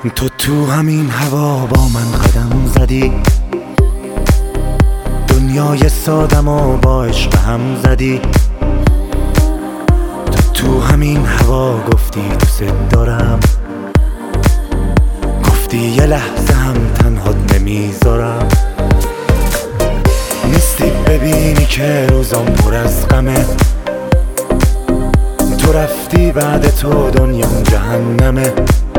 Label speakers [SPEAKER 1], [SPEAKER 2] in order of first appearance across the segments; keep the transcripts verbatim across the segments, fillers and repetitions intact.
[SPEAKER 1] تو تو همین هوا با من قدم زدی، دنیای سادم و با عشق هم زدی. تو تو همین هوا گفتی دوست دارم، گفتی یه لحظه هم تنهات نمیذارم. نیستی ببینی که روزام پر از غمه، تو رفتی بعد تو دنیام جهنمه.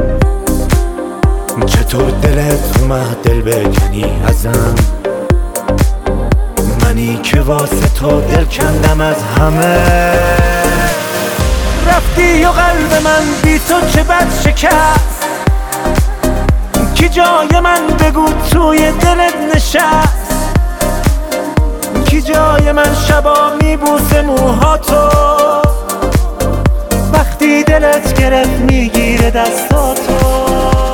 [SPEAKER 1] چطور دلت اومد دل بکنی ازم، منی که واسه تو دل کندم از همه. رفتی و قلب من بی تو چه بد شکست، کی جای من بگو توی دلت نشست. کی جای من شبا میبوسه موهاتو، وقتی دلت گرفت میگیره دستاتو.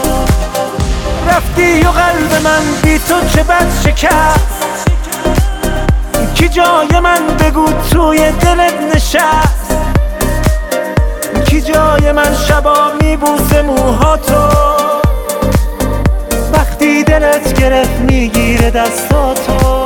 [SPEAKER 1] رفتی و قلب من بی تو چه بد شکست، کی جای من بگو توی دلت نشست. کی جای من شبا میبوسه موهاتو، وقتی دلت گرفت میگیره دستاتو.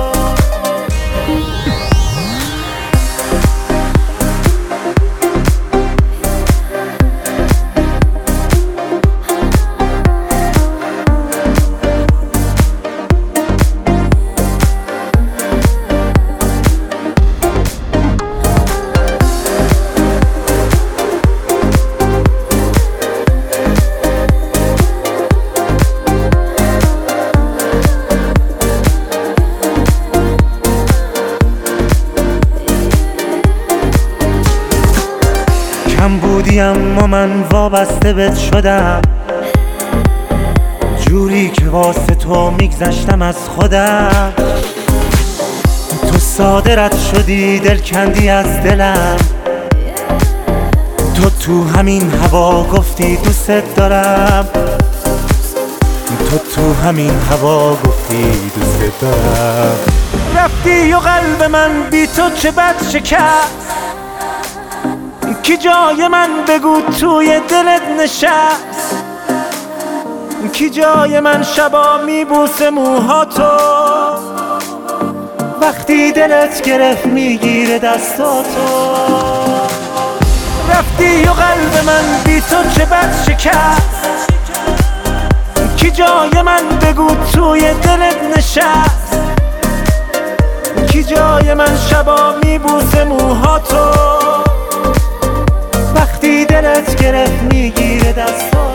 [SPEAKER 1] کم بودی اما من وابسته بهت شدم، جوری که واسه تو میگذشتم از خودم. تو ساده رد شدی دل کندی از دلم، تو تو همین هوا گفتی دوست دارم. تو تو همین هوا گفتی دوست دارم. رفتی و قلب من بی تو چه بد شکست، کی جای من بگو توی دلت نشست. کی جای من شبا میبوسه موهاتو، وقتی دلت گرفت میگیره دستاتو. رفتی و قلب من بی تو چه بد شکست، کی جای من بگو توی دلت نشست. کی جای من شبا میبوسه موهاتو، وقتی دلت گرفت میگیره دستاتو.